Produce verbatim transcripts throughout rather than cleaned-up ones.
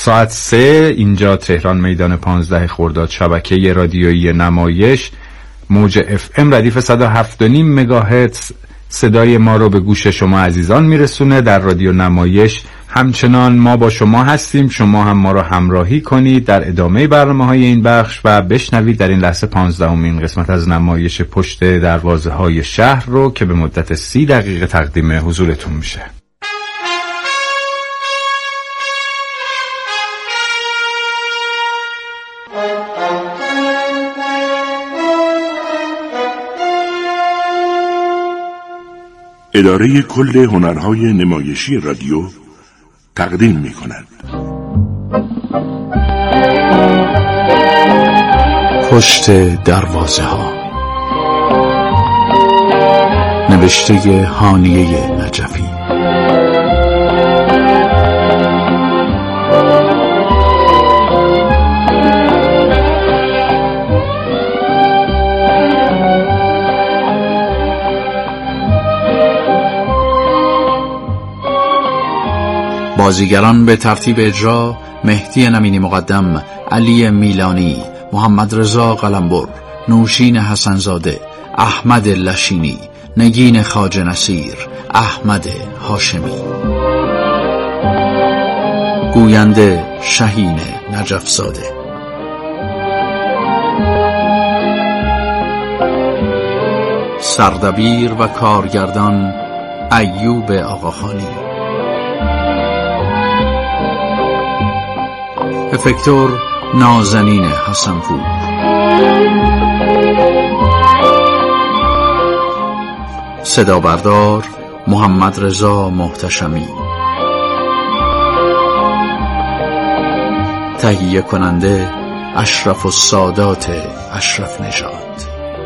ساعت سه اینجا تهران میدان پانزده خرداد شبکه رادیویی نمایش موج اف ام ردیف صد و هفت و نیم مگاهرتز صدای ما رو به گوش شما عزیزان میرسونه. در رادیو نمایش همچنان ما با شما هستیم، شما هم ما رو همراهی کنید در ادامه برنامه‌های این بخش و بشنوید در این لحظه پانزدهمین قسمت از نمایش پشت دروازه‌های شهر رو که به مدت سی دقیقه تقدیم حضورتون میشه. اداره کل هنرهای نمایشی رادیو تقدیم می کند پشت دروازه ها، نوشته هانیه نجفی، بازیگران به ترتیب اجرا: مهدی نمینی مقدم، علی میلانی، محمد رضا قلمبر، نوشین حسنزاده، احمد لشینی، نگین خواجه نصیر، احمد هاشمی. گوینده شهین نجفزاده. سردبیر و کارگردان ایوب آقاخانی. افکتور نازنین حسنپور. صدا بردار محمد رضا محتشمی. تهیه کننده اشرف السادات اشرف نژاد.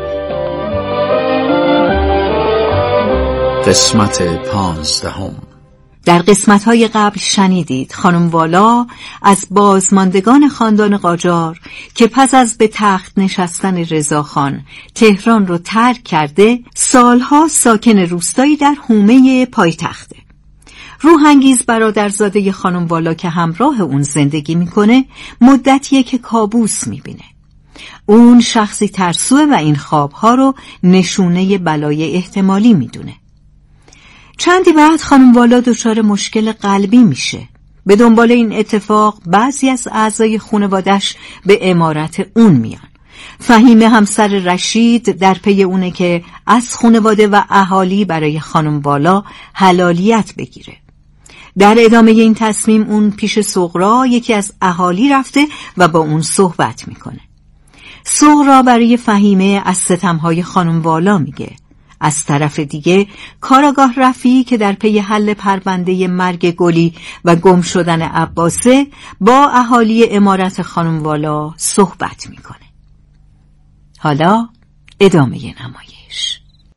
قسمت پانزدهم. در قسمت‌های قبل شنیدید خانم والا از بازماندگان خاندان قاجار که پس از به تخت نشستن رضاخان تهران رو ترک کرده، سالها ساکن روستایی در حومه پایتخته. روحانگیز برادرزاده خانم والا که همراه اون زندگی میکنه، مدتیه که کابوس میبینه. اون شخصی ترسوه و این خوابها رو نشونه بلای احتمالی میدونه. چندی بعد خانم والا دچار مشکل قلبی میشه. به دنبال این اتفاق بعضی از اعضای خانواده‌اش به عمارت اون میان. فهیمه همسر رشید در پی اونه که از خانواده و اهالی برای خانم والا حلالیت بگیره. در ادامه این تصمیم اون پیش صغرا، یکی از اهالی، رفته و با اون صحبت میکنه. صغرا برای فهیمه از ستمهای خانم والا میگه. از طرف دیگه کاراگاه رفیعی که در پی حل پرونده مرگ گلی و گم شدن عباسه با اهالی عمارت خانم والا صحبت میکنه. حالا ادامه نمایش.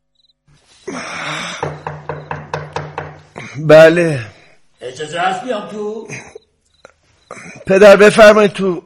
بله. اجازه هست بیام تو؟ پدر بفرمایید تو.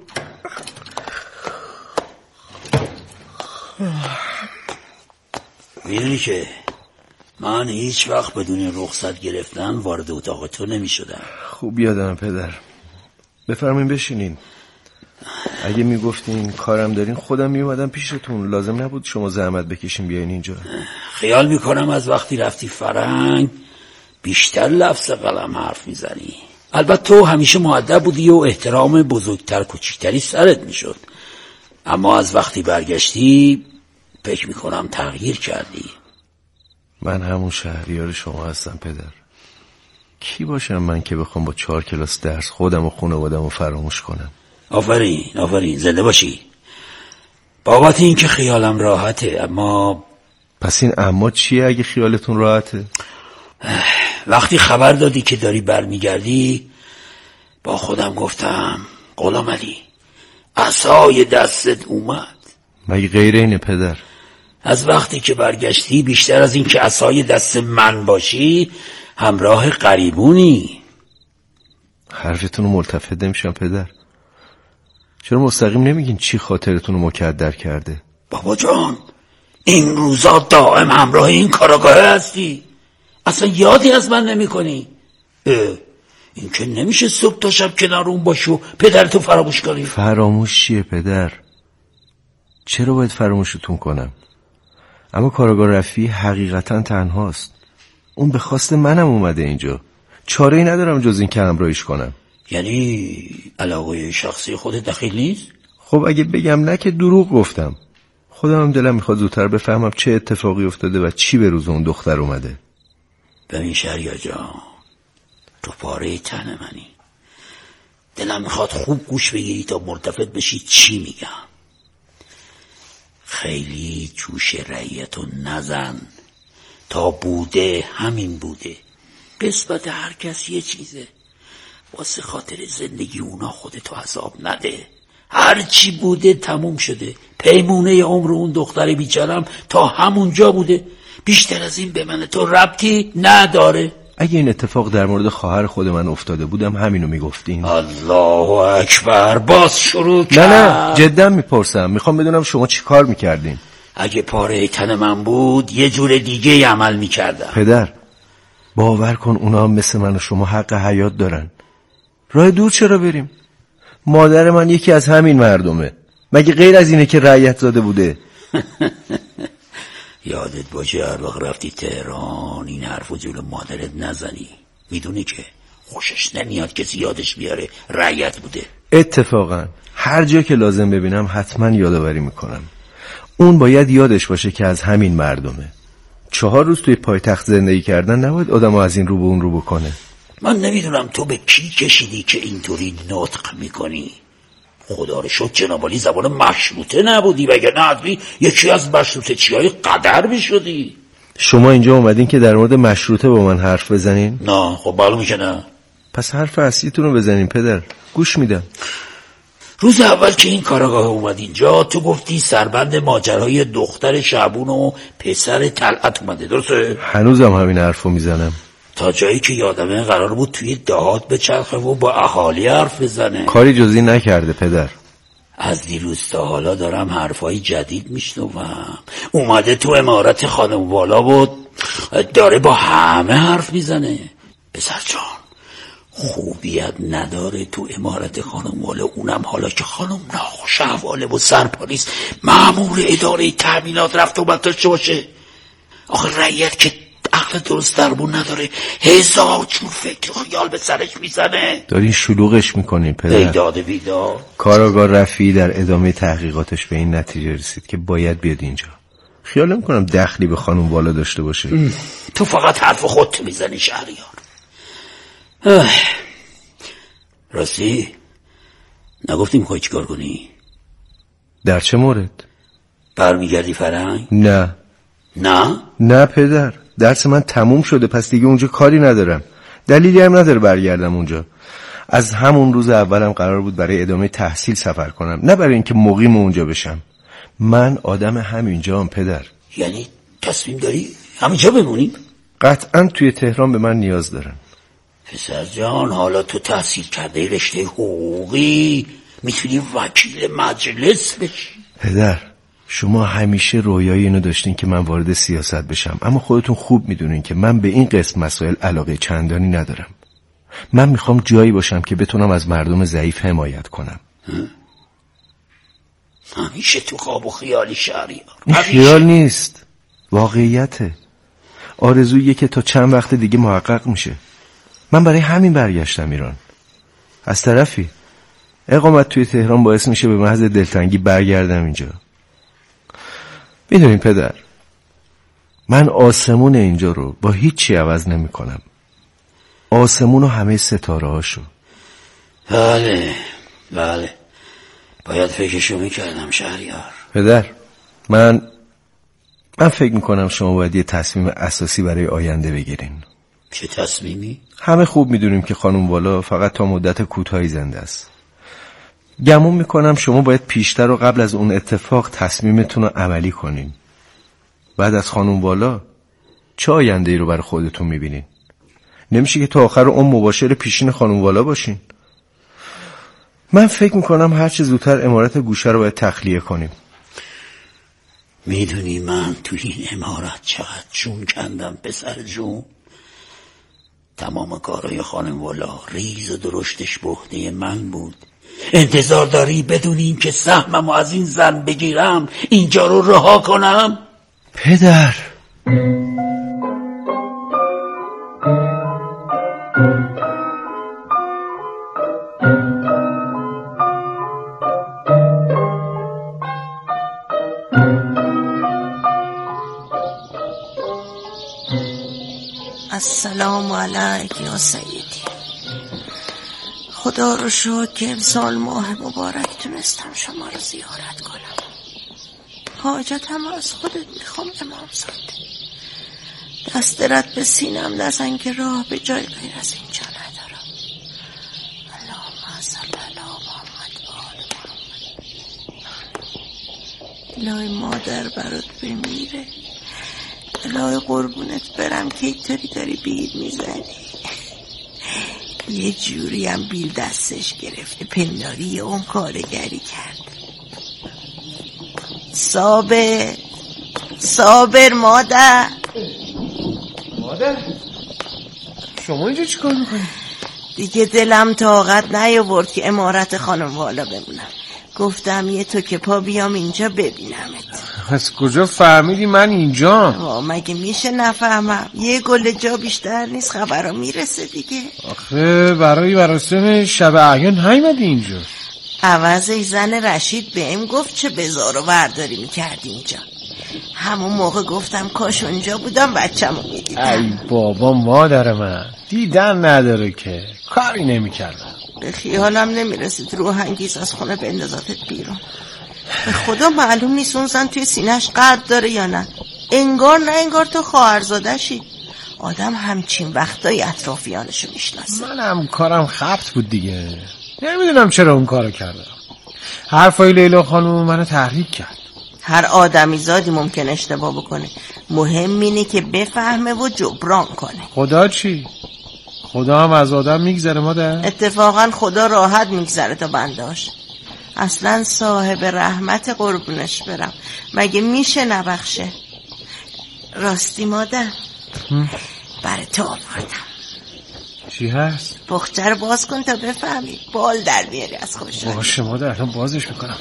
میدونی که من هیچ وقت بدون رخصت گرفتن وارد اتاق تو نمی شدم. خوب یادم پدر. بفرمایید بشینین. اگه میگفتین کارم دارین خودم میومدم پیشتون، لازم نبود شما زحمت بکشین بیاین اینجا. خیال میکنم از وقتی رفتی فرنگ بیشتر لفظ قلم حرف میزنی. البته تو همیشه مؤدب بودی و احترام بزرگتر کوچیکتری سرت میشد، اما از وقتی برگشتی فکر میکنم تغییر کردی. من همون شهریار شما هستم پدر. کی باشم من که بخوام با چهار کلاس درس خودم و خانواده‌مو رو فراموش کنم؟ آفرین آفرین، زنده باشی. بابت این که خیالم راحته، اما پس این اما چیه اگه خیالتون راحته؟ وقتی خبر دادی که داری برمیگردی با خودم گفتم غلام علی عصای دستت اومد. مگه غیر اینه پدر؟ از وقتی که برگشتی بیشتر از این که عصای دست من باشی همراه قریبونی. حرفتون رو ملتفت نمیشم پدر. چرا مستقیم نمیگین چی خاطرتون رو مکدر کرده؟ بابا جان این روزا دائم همراه این کاراگاه هستی، اصلا یادی از من نمی کنی. این که نمیشه صبح تا شب کنار اون باشی و پدرتو فراموش کنی. فراموش چیه پدر؟ چرا باید فراموشتون کنم؟ اما کاراگاه رفیعی حقیقتا تنهاست. اون به خواست منم اومده اینجا. چاره ای ندارم جز این که همراهیش کنم. یعنی علاقه شخصی خودت دخیل نیست؟ خب اگه بگم نه که دروغ گفتم. خودم هم دلم میخواد زودتر بفهمم چه اتفاقی افتاده و چی به روز اون دختر اومده. ببین شهریار جان، تو پاره تن منی. دلم میخواد خوب گوش بگیری تا ملتفت بشی چی میگم. خیلی جوش رعیتو نزن. تا بوده همین بوده. قسمت هر کس یه چیزه. واسه خاطر زندگی اونا خودتو عذاب نده. هر چی بوده تموم شده. پیمونه عمر اون دختر بیچارم تا همونجا بوده. بیشتر از این به من تو ربطی نداره. اگه این اتفاق در مورد خواهر خود من افتاده بودم همینو میگفتین. الله اکبر، باز شروع کرد. نه نه جدا میپرسم، میخوام بدونم شما چی کار میکردین. اگه پاره تن من بود یه جور دیگه عمل میکردم. پدر باور کن اونا هم مثل من و شما حق حیات دارن. راه دور چرا بریم؟ مادر من یکی از همین مردمه. مگه غیر از اینه که رعیت زاده بوده؟ یادت باشه هر وقت رفتی تهران این حرفو جلو مادرت نزنی. میدونی که خوشش نمیاد کسی یادش بیاره رعیت بوده. اتفاقا هر جا که لازم ببینم حتما یادآوری میکنم. اون باید یادش باشه که از همین مردمه. چهار روز توی پایتخت زندگی کردن نباید آدمو از این رو به اون رو بکنه. من نمیدونم تو به کی کشیدی که اینطوری نطق میکنی. خدا رو شد جنابالی زبان مشروطه نبودی، وگرنه حتمی یکی از مشروطه چیای قدر میشدی. شما اینجا اومدین که در مورد مشروطه با من حرف بزنین؟ نه خب معلومه که نه. پس حرف اصلیتون رو بزنین پدر، گوش میدم. روز اول که این کاراگاه اومد اینجا تو گفتی سربند ماجرای دختر شعبون و پسر طلعت اومده، درسته؟ هنوزم همین حرفو میزنم. تا جایی که یادمه قرار بود توی دهات بچرخه و با اهالی حرف بزنه. کاری جزی نکرده پدر. از دیروز تا حالا دارم حرفای جدید میشنوم. اومده تو عمارت خانم والا بود داره با همه حرف میزنه. پسر جان خوبیت نداره تو عمارت خانم والا، اونم حالا که خانم ناخوش احواله و سرپالیست مأمور اداره تأمینات رفت و اومد داشته باشه. آخه رعیت که عقل درست دربون نداره، هزار جور فکر خیال به سرش میزنه. دارین شلوغش میکنین پدر. ایداد بیداد. کاراگاه رفیعی در ادامه تحقیقاتش به این نتیجه رسید که باید بیاد اینجا. خیال نمیکنم دخلی به خانم والا داشته باشه. ام. تو فقط حرف خودت میزنی شهریار. راستی نگفتی میخوای چیکار کنی؟ در چه مورد؟ برمیگردی فرنگ؟ نه نه؟ نه پدر، درس من تموم شده، پس دیگه اونجا کاری ندارم. دلیلی هم نداره برگردم اونجا. از همون روز اولم قرار بود برای ادامه تحصیل سفر کنم، نه برای اینکه مقیم اونجا بشم. من آدم همینجام پدر. یعنی تصمیم داری همینجا بمونی؟ قطعا توی تهران به من نیاز دارن. پسر جان حالا تو تحصیل کرده رشته حقوقی، میتونی وکیل مجلس بشی. پدر شما همیشه رویای اینو داشتین که من وارد سیاست بشم، اما خودتون خوب میدونین که من به این قسم مسائل علاقه چندانی ندارم. من میخوام جایی باشم که بتونم از مردم ضعیف حمایت کنم. همیشه تو خواب و خیالی شهریار. این خیال نیست، واقعیته. آرزویه که تا چند وقت دیگه محقق میشه. من برای همین برگشتم ایران. از طرفی اقامت توی تهران باعث میشه به محض دلتنگی برگردم اینجا. میدونین پدر، من آسمون اینجا رو با هیچی عوض نمی کنم. آسمون و همه ستاره هاشو. بله بله باید فکرشو میکردم شهریار. پدر من من فکر میکنم شما باید یه تصمیم اساسی برای آینده بگیرین. چه تصمیمی؟ همه خوب میدونیم که خانم والا فقط تا مدت کوتاهی زنده است. گمون میکنم شما باید پیشتر و قبل از اون اتفاق تصمیمتون رو عملی کنین. بعد از خانم والا چه آینده ای رو برای خودتون میبینین؟ نمیشه که تا آخر اون مباشر پیشین خانم والا باشین. من فکر میکنم هرچه زودتر عمارت گوشه رو باید تخلیه کنیم. میدونی من تو این عمارت چقدر جون کندم پسر جون. تمام کارای خانم والا ریز و درشتش به عهده من بود. انتظار داری بدون این که سهممو از این زن بگیرم اینجا رو رها کنم؟ پدر السلام علیک یا سیدی. خدا رو شکر که امسال ماه مبارک تونستم شما رو زیارت کنم. حاجتم از خودت میخوام امامزاده. دست رد به سینم نزن که راه به جای غیر از اینجا ندارم. اللهم صل علی محمد و آل محمد. الهی مادر برات بمیره. الهی قربونت برم که اینطوری داری بیل میزنی. یه جوری هم بیل دستش گرفته پنداری اون کارگری کرده. صابر صابر مادر مادر شما اینجا چی کار میکنی؟ دیگه دلم طاقت نیاورد که عمارت خانم والا بمونم. گفتم یه تو که پا بیام اینجا ببینمت. از کجا فهمیدی من اینجا؟ مگه میشه نفهمم؟ یه گل جا بیشتر نیست، خبرها میرسه دیگه. آخه برای مراسم شب اعیان نیومدی اینجا؟ عوضش زن رشید بهم گفت چه بزار و برداری میکردی اینجا. همون موقع گفتم کاش اونجا بودم بچه‌مو میدیدم. ای بابا مادر من دیدن نداره که کاری نمیکردم. به خیالم نمیرسید روح انگیز از خونه بندازاتت بیرون. به خدا معلوم نیست اون زن توی سینه‌اش قرد داره یا نه. انگار نه انگار تو خواهرزاده‌شی. آدم همچین وقتای اطرافیانشو میشناسه. منم کارم خبط بود دیگه. نمیدونم چرا اون کارو کردم. حرفای لیلا خانم منو تحریک کرد. هر آدمی زادی ممکن اشتباه بکنه. مهم اینه که بفهمه و جبران کنه. خدا چی؟ خدا هم از آدم میگذره مادر؟ اتفاقا خدا راحت میگذره تا بنداش. اصلا صاحب رحمت قربونش برم. مگه میشه نبخشه؟ راستی مادر برای تو آوردم. چی هست؟ بخچه رو باز کن تا بفهمی بال در بیاری از خوشحالی. باشه مادر الان بازش میکنم.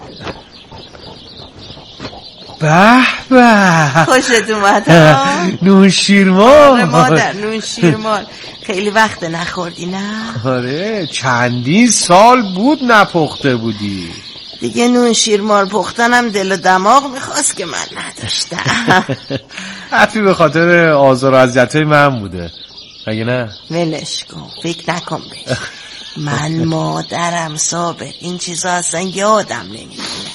به به خوشت اومد نون شیرمال. مادر نون شیرمال خیلی وقت نخوردی نه؟ آره چندین سال بود نپخته بودی. دیگه نون شیرمال پختنم دل و دماغ میخواست که من نداشتم. حتی به خاطر آزار و اذیت‌های من بوده مگه نه؟ ولش کن فکر نکن بهش. من مادرم صابر این چیزا اصلا یادم نمیمونه.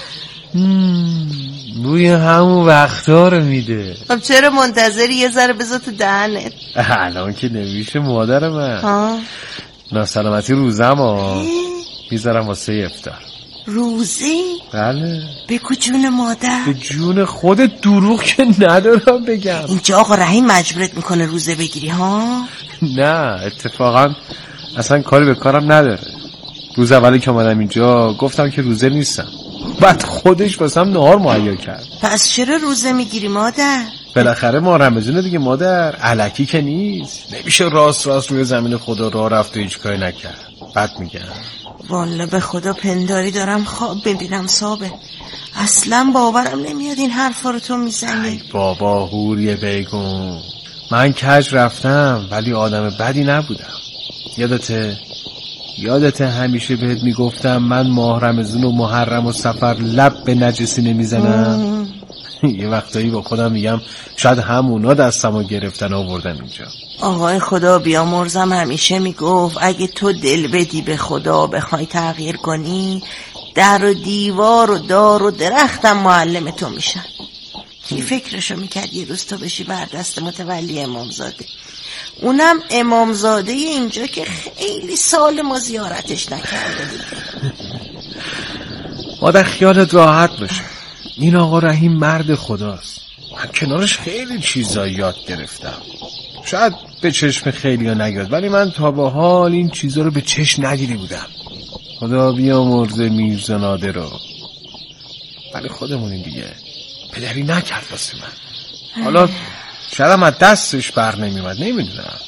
بوی همون وقتا رو میده. خب چرا منتظری؟ یه ذره بذار تو دهنت. الان که نمیشه مادر من. ها ناسلامتی روزم ها میذارم واسه افطار. روزی؟ بله. بگو جون مادر. به جون خودت دروغ که ندارم بگم. اینجا آقا رحیم مجبورت میکنه روزه بگیری ها؟ نه اتفاقا اصلا کاری به کارم نداره. روز اولی که اومدم اینجا گفتم که روزه نیستم، بعد خودش واسم نهار مهیا کرد. پس چرا روزه میگیری مادر؟ بالاخره ما رمضونه دیگه مادر، الکی که نیست. نمیشه راست راست روی زمین خدا راه رفت و هیچ کاری نکرد. بد میگم والله به خدا پنداری دارم خواب ببینم صابر. اصلا باورم نمیاد این حرفا رو تو میزنی. ای بابا هوریه بیگم، من کج رفتم ولی آدم بدی نبودم. یادته یادته همیشه بهت میگفتم من ماه رمضان و محرم و سفر لب به نجسی نمیزنم. یه وقتایی با خودم میگم شاید همونا دستمو گرفتن آوردن اینجا. آقای خدا بیامرزم همیشه میگفت اگه تو دل بدی به خدا بخوای تغییر کنی، در و دیوار و دار و درختم معلم تو میشن. کی فکرشو میکرد یه روز تو بشی بر دست متولی امامزاده؟ اونم امامزاده اینجا که خیلی سال ما زیارتش نکرده دیگه. مادر خیالت راحت باشه، این آقا رحیم مرد خداست. من کنارش خیلی چیزا یاد گرفتم. شاید به چشم خیلی ها نگرد ولی من تا به حال این چیزا رو به چشم ندیده بودم. خدا بیامرزه میرزا نادر رو. ولی خودمونیم دیگه، پدری نکرد واسه من. حالا شرم از دستش بر نمیمد، نمیدونم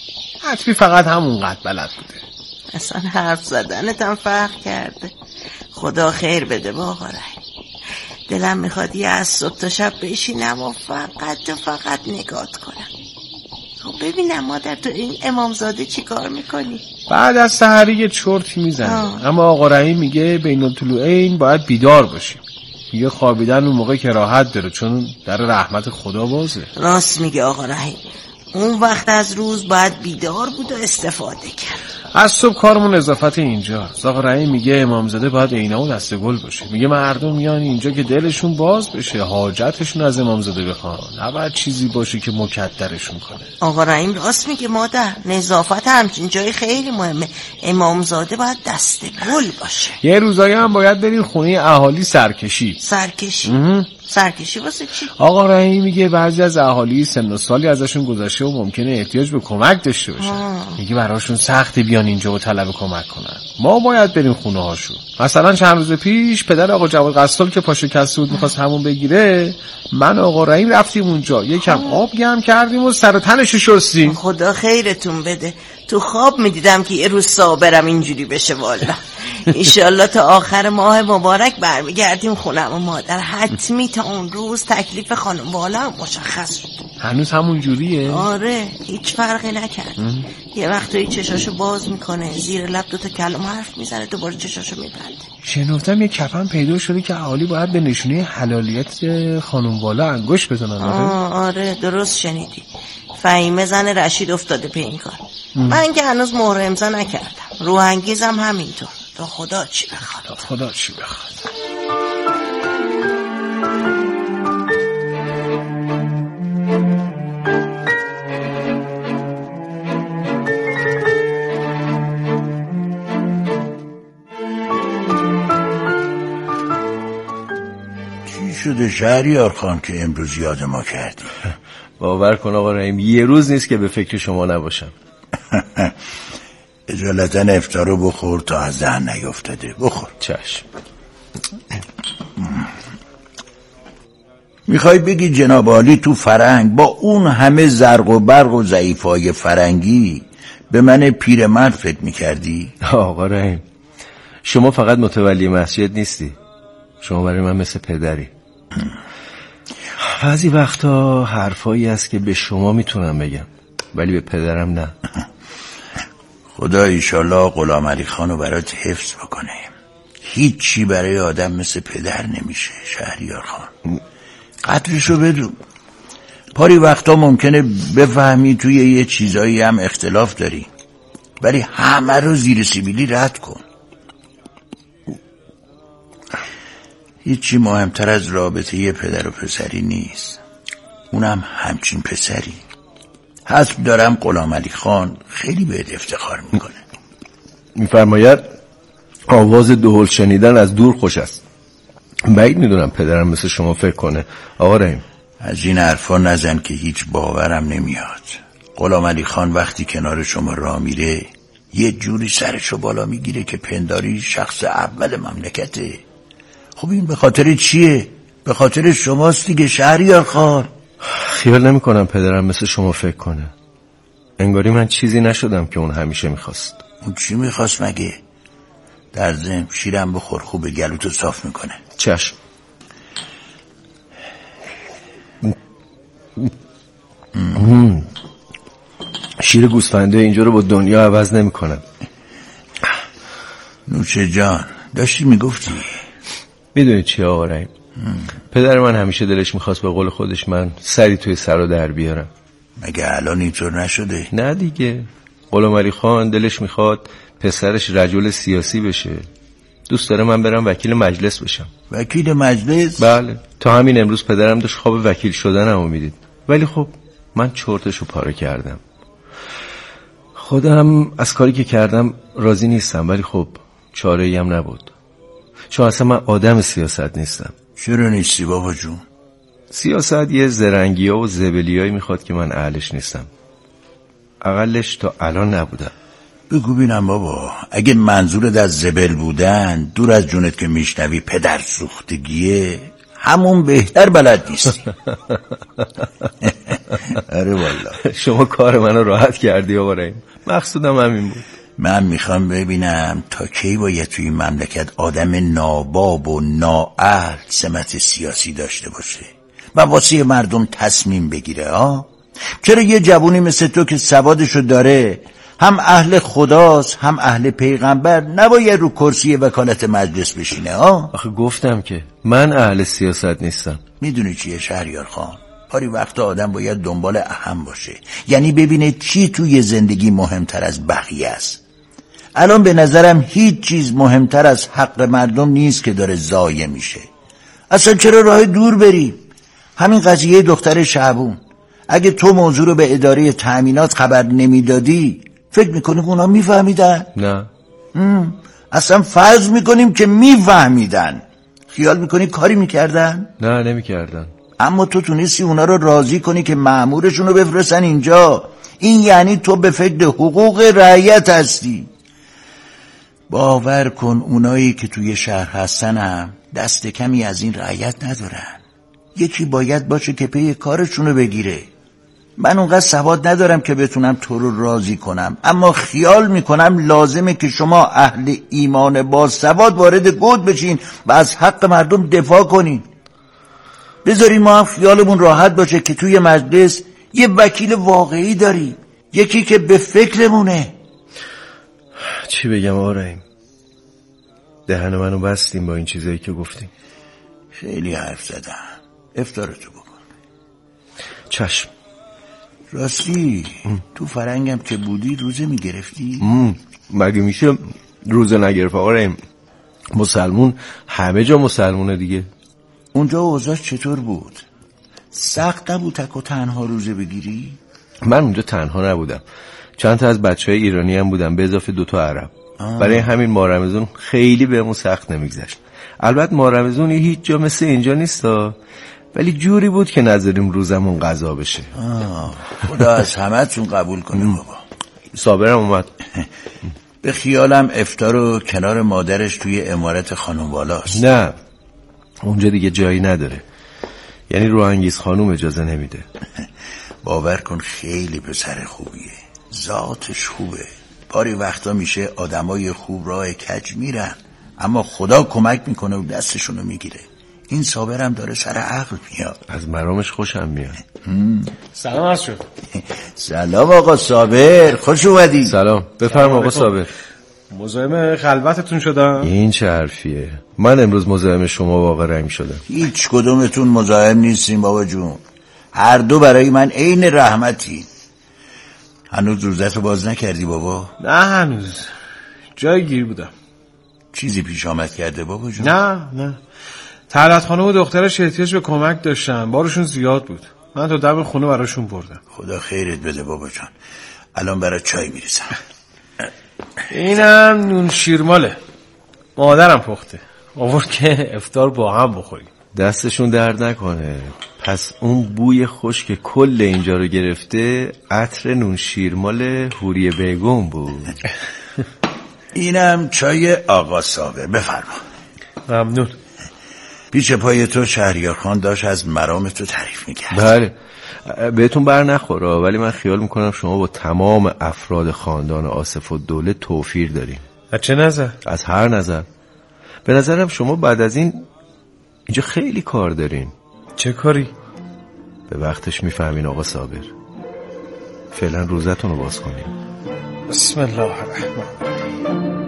حتمی فقط همونقدر بلد بوده. اصلا حرف زدنت هم فرق کرده. خدا خیر بده با آقا رحیم. دلم میخواد یه از صبح تا شب بشینم و فقط و فقط نگات کنم. خب ببینم مادر تو این امامزاده چی کار میکنی؟ بعد از سحری یه چرتی میزنه، اما آقا رحیم میگه بین الطلوعین باید بیدار باشیم. میگه خوابیدن اون موقع که راحت داره، چون در رحمت خدا بازه. راست میگه آقا رحیم، اون وقت از روز باید بیدار بود و استفاده کرد. از صبح کارمون اضافت اینجا. آقا رحیم میگه امامزاده باید عینا و دست گل باشه. میگه مردم میان اینجا که دلشون باز بشه، حاجتشون از امامزاده بخوان، نه باید چیزی باشه که مکدرشون کنه. آقا رحیم راست میگه مادر، نظافت همچین جای خیلی مهمه. امامزاده باید دست گل باشه. یه روزایی هم باید بریم خونه اهالی سرکشی. سرکشی؟ سرکشی واسه چی؟ آقا رحیم میگه بعضی از اهالی سن و سالی ازشون گذشته و ممکنه احتیاج به کمک داشته باشن. میگه براشون سخته بیان اینجا و طلب کمک کنن. ما باید بریم خونه هاشون. مثلا چند روز پیش پدر آقا جواد قصال که پاشو کسته بود میخواست همون بگیره، من و آقا رحیم رفتیم اونجا، یکم آب گرم کردیم و سر و تنشو شستیم. خدا خیرتون بده. تو خواب میدیدم که یه روز صابرم اینجوری بشه. والا انشالله تا آخر ماه مبارک برمیگردیم خونم و مادر. حتمی تا اون روز تکلیف خانم والا مشخص شد. هنوز همون جوریه؟ آره هیچ فرقی نکرد. یه وقتایی چشاشو باز میکنه، زیر لب دوتا کلمه حرف میزنه، دوباره چشاشو میبنده. شنفتم یه کفن پیدا شده که اهالی باید به نشونه حلالیت خانم والا انگشت بزنن. آه آره درست شنیدی. فهیمه زن رشید افتاده به این کار. من که هنوز مهر امضا نکردم. روحانگیزم همینطور. تا خدا چی بخواد. تا خدا چی بخواد. چی شده شهریار خان که امروز یاد ما کردی؟ باور کن آقا رحیم یه روز نیست که به فکر شما نباشم. اجالتا افطارو بخور تا از ذهن نیفتاده. بخور. چشم. میخوای بگی جناب عالی تو فرنگ با اون همه زرق و برق و ضعیفای فرنگی به من پیرمرد فکر میکردی؟ آقا رحیم شما فقط متولی مسجد نیستی، شما برای من مثل پدری. بعضی وقتا حرفایی هست که به شما میتونم بگم ولی به پدرم نه. خدا ایشالله غلام علی خانو برات حفظ بکنه. هیچی برای آدم مثل پدر نمیشه شهریار خان. قدرشو بدون. پاری وقتا ممکنه بفهمی توی یه چیزایی هم اختلاف داری، ولی همه رو زیر سیبیلی رد کن. هیچی مهمتر از رابطه یه پدر و پسری نیست، اونم همچین پسری. حسب دارم غلام علی خان خیلی بهت افتخار میکنه. میفرماید آواز دهل شنیدن از دور خوش است. بعید میدونم پدرم مثل شما فکر کنه آقا رحیم. از این حرفا نزن که هیچ باورم نمیاد. غلام علی خان وقتی کنار شما راه میره یه جوری سرشو بالا میگیره که پنداری شخص اول مملکته. خب این به خاطر چیه؟ به خاطر شماست دیگه شهریار خان. خیال نمی کنم پدرم مثل شما فکر کنه. انگاری من چیزی نشدم که اون همیشه میخواست. اون چی میخواست مگه؟ در ضمن شیرم بخور، خوب گلوتو صاف میکنه. چشم. شیر گوسفنده اینجا رو با دنیا عوض نمی کنم. نوشه جان داشتی میگفتی؟ میدونی چی آقا رحیم؟ پدر من همیشه دلش میخواست به قول خودش من سری توی سر و در بیارم. مگه الان اینطور نشده؟ نه دیگه. غلام علی خان دلش میخواد پسرش رجل سیاسی بشه. دوست داره من برم وکیل مجلس بشم. وکیل مجلس؟ بله. تا همین امروز پدرم داشت خواب وکیل شدنمو میدید، ولی خب من چرتشو پاره کردم. خودم از کاری که کردم راضی نیستم، ولی خب چاره‌ای هم نبود، چون اصلا من آدم سیاست نیستم. چرا نیستی بابا جون؟ سیاست یه زرنگی ها و زبلی هایی میخواد که من اهلش نیستم. اقلش تا الان نبودم. بگو بینم بابا، اگه منظورت از زبل بودن دور از جونت که میشنوی پدر سوختگیه، همون بهتر بلد نیستی. آره والله شما کار منو راحت کردی آقا رحیم. مقصودم همین بود. من میخوام ببینم تا کی باید توی این مملکت آدم ناباب و نااهل سمت سیاسی داشته باشه و واسه مردم تصمیم بگیره. ها چرا یه جوونی مثل تو که سوادشو داره، هم اهل خداست هم اهل پیغمبر، نباید رو کرسی وکالت مجلس بشینه؟ ها آخه گفتم که من اهل سیاست نیستم. میدونی چیه شهریار خان؟ پاری وقتا آدم باید دنبال اهم باشه، یعنی ببینه چی توی زندگی مهمتر از بقیه است. الان به نظرم هیچ چیز مهمتر از حق مردم نیست که داره ضایع میشه. اصلا چرا راه دور بریم؟ همین قضیه دختر شعبون، اگه تو موضوع رو به اداره تأمینات خبر نمیدادی فکر میکنیم اونا میفهمیدن؟ نه. اصلا فرض میکنیم که میفهمیدن، خیال میکنی کاری میکردن؟ نه نمیکردن. اما تو تونستی اونا رو راضی کنی که مأمورشون رو بفرستن اینجا. این یعنی تو به فکر حقوق رعیت هستی. باور کن اونایی که توی شهر هستن هم دست کمی از این رعیت ندارن. یکی باید باشه که پی کارشونو بگیره. من اونقدر سواد ندارم که بتونم تو رو راضی کنم، اما خیال میکنم لازمه که شما اهل ایمان با سواد وارد گود بشین و از حق مردم دفاع کنین. بذارین ما هم خیالمون راحت باشه که توی مجلس یه وکیل واقعی داری، یکی که به فکرمونه. چی بگم آقا رحیم؟ دهن منو بستیم با این چیزایی که گفتیم. خیلی حرف زدم. افطارتو بکن. چشم. راستی تو فرنگم که بودی روزه میگرفتی؟ مگه میشه روزه نگرفت آقا رحیم؟ مسلمون همه جا مسلمونه دیگه. اونجا اوضاع چطور بود؟ سخت نبود تک و تنها روزه بگیری؟ من اونجا تنها نبودم، چند تا از بچه های ایرانی هم بودم به اضافه دوتا عرب. آه. برای همین ماه رمضان خیلی بهمون سخت نمیگذشت. البته ماه رمضان هیچ جا مثل اینجا نیستا، ولی جوری بود که نذاریم روزمون قضا بشه. آه. خدا از همه تون قبول کنه بابا. صابرم اومد. به خیالم افطار رو کنار مادرش توی عمارت خانم والاست. نه اونجا دیگه جایی نداره، یعنی روحانگیز خانوم اجازه نمیده. باور کن خیلی پسر خوبیه، ذاتش خوبه. باری وقتا میشه آدمای خوب راه کج میرن، اما خدا کمک میکنه و دستشونو میگیره. این صابرم داره سر عقل میاد. از مرامش خوشم میاد. سلام عرض شد. سلام آقا صابر، خوش اومدی. سلام. بفرم آقا صابر. مزاحم خلوتتون شدم. این چه حرفیه؟ من امروز مزاحم شما واقع رنگ شدم. هیچ کدومتون مزاحم نیستیم بابا جون، هر دو برای من عین رحمتی. هنوز روزتو باز نکردی بابا؟ نه هنوز، جای گیر بودم. چیزی پیش آمد کرده بابا جون؟ نه نه، طلعت خانم و دخترش احتیاج به کمک داشتن، بارشون زیاد بود، من تا دم خونه براشون بردم. خدا خیرت بده بابا جان. الان برای چای میریزم. اینم نون شیرماله، مادرم پخته، آورد که افطار با هم بخوریم. دستشون درد نکنه. پس اون بوی خوش که کل اینجا رو گرفته عطر نون شیرمال حوری بیگم بود. اینم چای آقا صابر، بفرما. ممنون. پیش پای تو شهریار خان داشت از مرام تو تعریف میکرد. بله بهتون بر نخوره، ولی من خیال میکنم شما با تمام افراد خاندان آصف الدوله توفیر دارین. از چه نظر؟ از هر نظر. به نظرم شما بعد از این اینجا خیلی کار دارین. چه کاری؟ به وقتش میفهمین آقا صابر. فعلا روزتون رو باز کنین. بسم الله الرحمن الرحیم.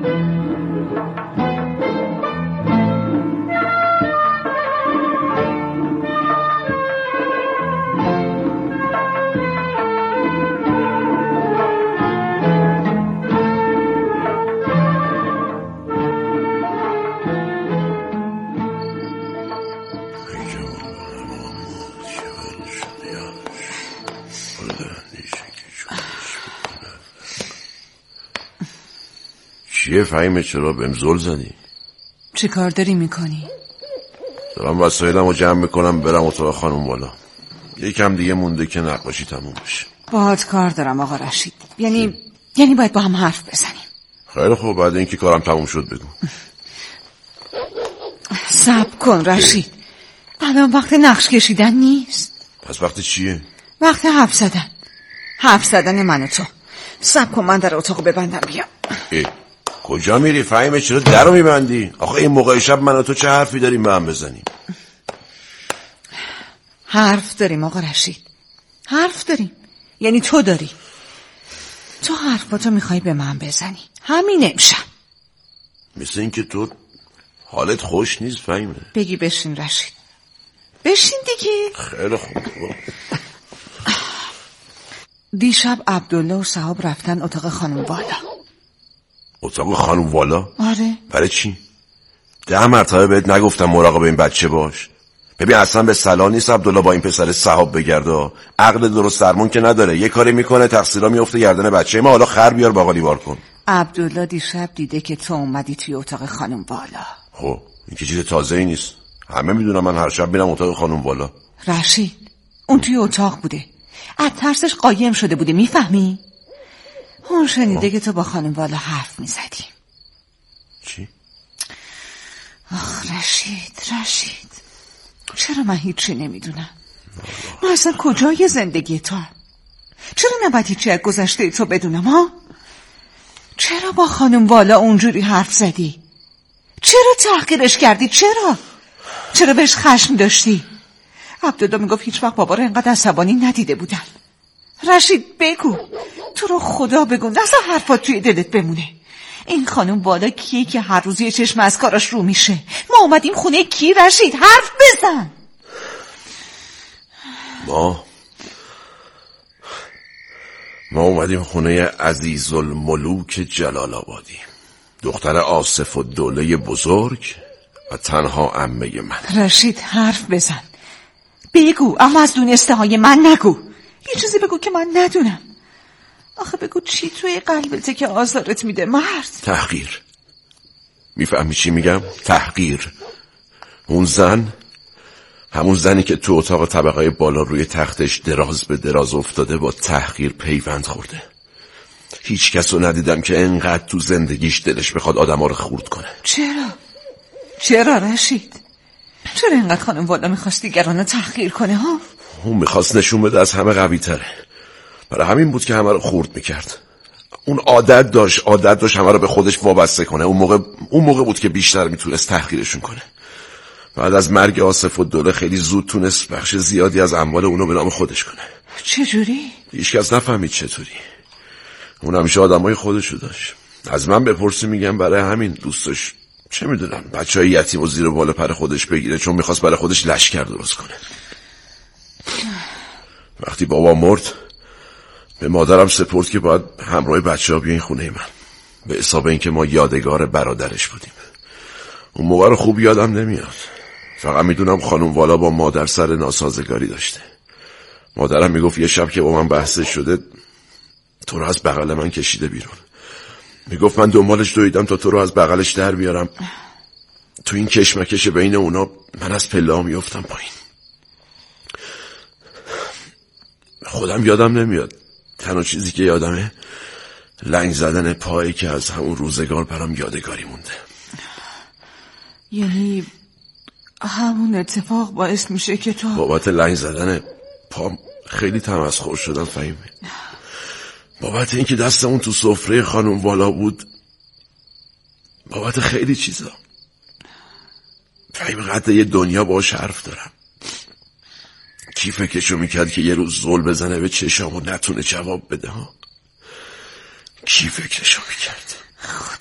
چیه فهیمه؟ چرا بهم زل زدی؟ چه کار داری میکنی؟ دارم وسایلم رو جمع میکنم برم اتاق خانم بالا. یکم دیگه مونده که نقاشی تموم بشه. باهات کار دارم آقا رشید. یعنی یعنی باید با هم حرف بزنیم. خیلی خوب، بعد اینکه کارم تموم شد بگو. صبر کن رشید، الان وقت نقش کشیدن نیست. پس وقت چیه؟ وقت حرف زدن. حرف زدن من و تو. صبر کن من در اتاق ببندم بیام. ای کجا میری فهیمه؟ چرا در رو میبندی؟ آخه این موقع شب من و تو چه حرفی داریم به هم بزنیم؟ حرف داریم آقا رشید، حرف داریم. یعنی تو داری، تو حرفاتو میخوای به من بزنی. همین امشب مثل این که تو حالت خوش نیست فهیمه. بگی بشین رشید، بشین دیگه. خیلی خوب. دیشب عبدالله و صاحب رفتن اتاق خانم والا. اتاق خانم والا؟ آره. برای چی؟ ده مرتبه بهت نگفتم مراقب این بچه باش؟ ببین اصلا به صلاح نیست عبدالله با این پسر صاحب بگرده. عقل درست درمون که نداره، یه کاری میکنه تقصیرها میفته گردن بچه ما. حالا خر بیار باقالی بار کن. عبدالله دیشب دیده که تو اومدی توی اتاق خانم والا. خب این که چیز تازه‌ای نیست، همه میدونم من هر شب میرم اتاق خانم والا. رشید اون توی اتاق بوده، از ترسش قایم شده بوده، میفهمی؟ اون شنیده که تو با خانم والا حرف میزدی. چی؟ آخ رشید رشید چرا من هیچی نمیدونم؟ من اصلا کجای زندگی تو هم؟ چرا نباید هیچی از گذشته تو بدونم ها؟ چرا با خانم والا اونجوری حرف زدی؟ چرا تحقیرش کردی؟ چرا؟ چرا بهش خشم داشتی؟ عبدالله میگفت هیچ وقت بابا رو اینقدر عصبانی ندیده بودم. رشید بگو، تو رو خدا بگو، نزا حرفات توی دلت بمونه. این خانم والا کیه که هر روز یه چشم از کاراش رو میشه؟ ما اومدیم خونه کی رشید؟ حرف بزن. ما ما اومدیم خونه عزیز الملوک جلال آبادی، دختر آصف الدوله بزرگ و تنها عمه من. رشید حرف بزن، بگو، اما از دونسته های من نگو. یه چیزی بگو که من ندونم. آخه بگو چی توی قلبته که آزارت میده مرد؟ تحقیر. میفهمی چی میگم؟ تحقیر. اون زن، همون زنی که تو اتاق طبقه بالا روی تختش دراز به دراز افتاده، با تحقیر پیوند خورده. هیچ کس رو ندیدم که انقدر تو زندگیش دلش بخواد آدم ها رو خورد کنه. چرا؟ چرا رشید؟ چرا اینقدر خانم والا میخواست دیگران رو تحقیر کنه ها؟ اون میخواست نشون بده از همه قوی تره، برای همین بود که همه رو خورد میکرد. اون عادت داشت عادت داشت همه رو به خودش وابسته کنه. اون موقع اون موقع بود که بیشتر میتونست تحقیرشون کنه. بعد از مرگ آصف الدوله خیلی زود تونست بخش زیادی از اموال اونو به نام خودش کنه. چجوری؟ هیچ کس نفهمید چطوری. اون همیشه آدمای خودشو داشت. از من بپرسی میگم برای همین دوستش، چه میدونم، بچهای یتیم و زیر و بالا پر خودش بگیره، چون میخواست برای خودش لشکر درست کنه. وقتی بابا مرد به مادرم سپرد که باید همراه بچه ها بیاین خونه من، به حساب این که ما یادگار برادرش بودیم. اون موقع رو خوب یادم نمیاد، فقط میدونم خانم والا با مادر سر ناسازگاری داشته. مادرم میگفت یه شب که با من بحث شده تو رو از بغل من کشیده بیرون. میگفت من دنبالش دویدم تا تو رو از بغلش در بیارم. تو این کشمکش بین اونا من از پله ها میافتم پایین. خودم یادم نمیاد، تنها چیزی که یادمه لنگ زدن پایی که از همون روزگار برام یادگاری مونده. یعنی همون اتفاق باعث میشه که تو بابت لنگ زدن پام خیلی تمسخر شدم فهیمه. بابت اینکه دستمون تو سفره خانم والا بود، بابت خیلی چیزا. فهیمه قد یه دنیا باش حرف دارم. کی فکرشو میکرد که یه روز زل بزنه به چشام و نتونه جواب بده ها؟ کی فکرشو میکرد؟